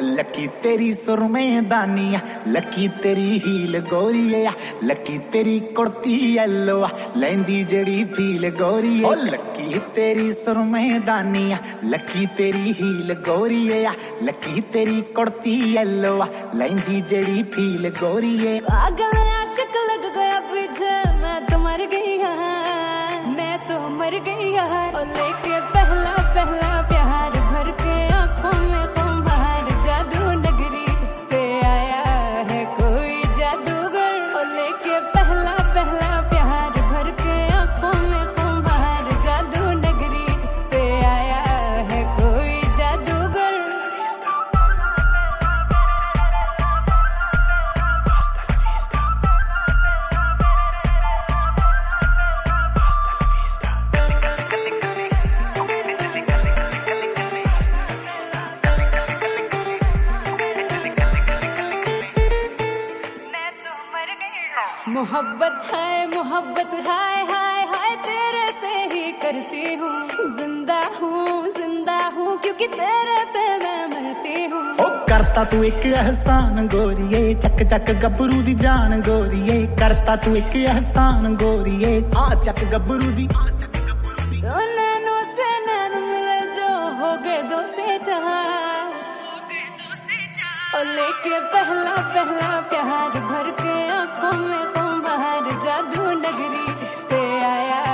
Lucky तेरी सुरमे दानिया, lucky तेरी हील गोरीया, लकी तेरी कुर्ती येलो लैंदी जड़ी फील गोरीए। लकी तेरी सुरमे दानिया, लकी तेरी हील गोरीया, लकी तेरी कुर्ती येलो लैंदी जड़ी फील गोरीए। पागल आशिक लग गया पीछे, मैं तो मर गई यार, मैं तो मर गई यार। और लेके पहला पहला प्यार भर के आंखों में तुम्हार, जादू नगरी से आया है कोई जादूगर। और लेके पहला पहला प्यार भर के आंखों में तुम्हार, जादू नगरी से आया है कोई जादूगर। मोहब्बत हाय हाय हाय तेरे से ही करती हूँ, जिंदा हूँ क्योंकि तेरे पे मैं मरती हूँ। ओ करता तू एक एहसान गोरिए, चक चक गबरू दी जान गोरिए, करता तू एक एहसान गोरिए, आ चक गबरू दी। दो नैनों से नैन मिले जो हो गए दो से चार, और लेके पहला पहला प्यार भर के आंखों में तुम्हार, जादू नगरी से आया